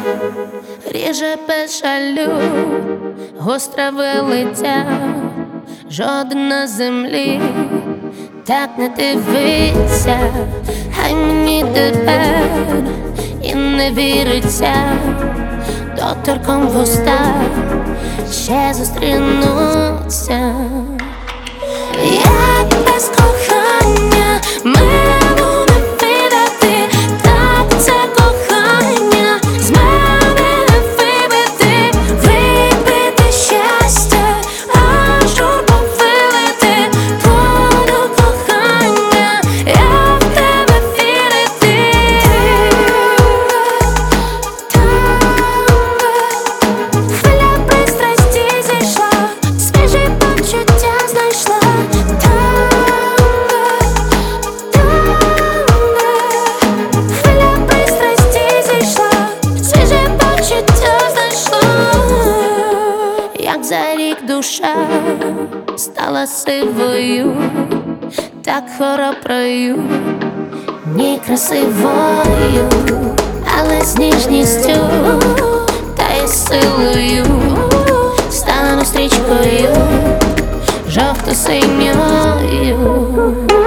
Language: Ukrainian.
ріже без жалю, гостре вилиття, жоден на землі так не дивиться, хай мені тепер і не віриться, доторком в уста ще зустрінуться. Як без кохання милу не видати, так це кохання з мене не вибити, вибити щастя, аж журбу вилити, буду кохання, я в тебе вірити. Хвиля пристрасті зійшла, свіжі почуття знайшла. Як за рік душа стала сивою, так хороброю, ні красивою, але з ніжністю та й силою стану стрічкою жовто-синьою.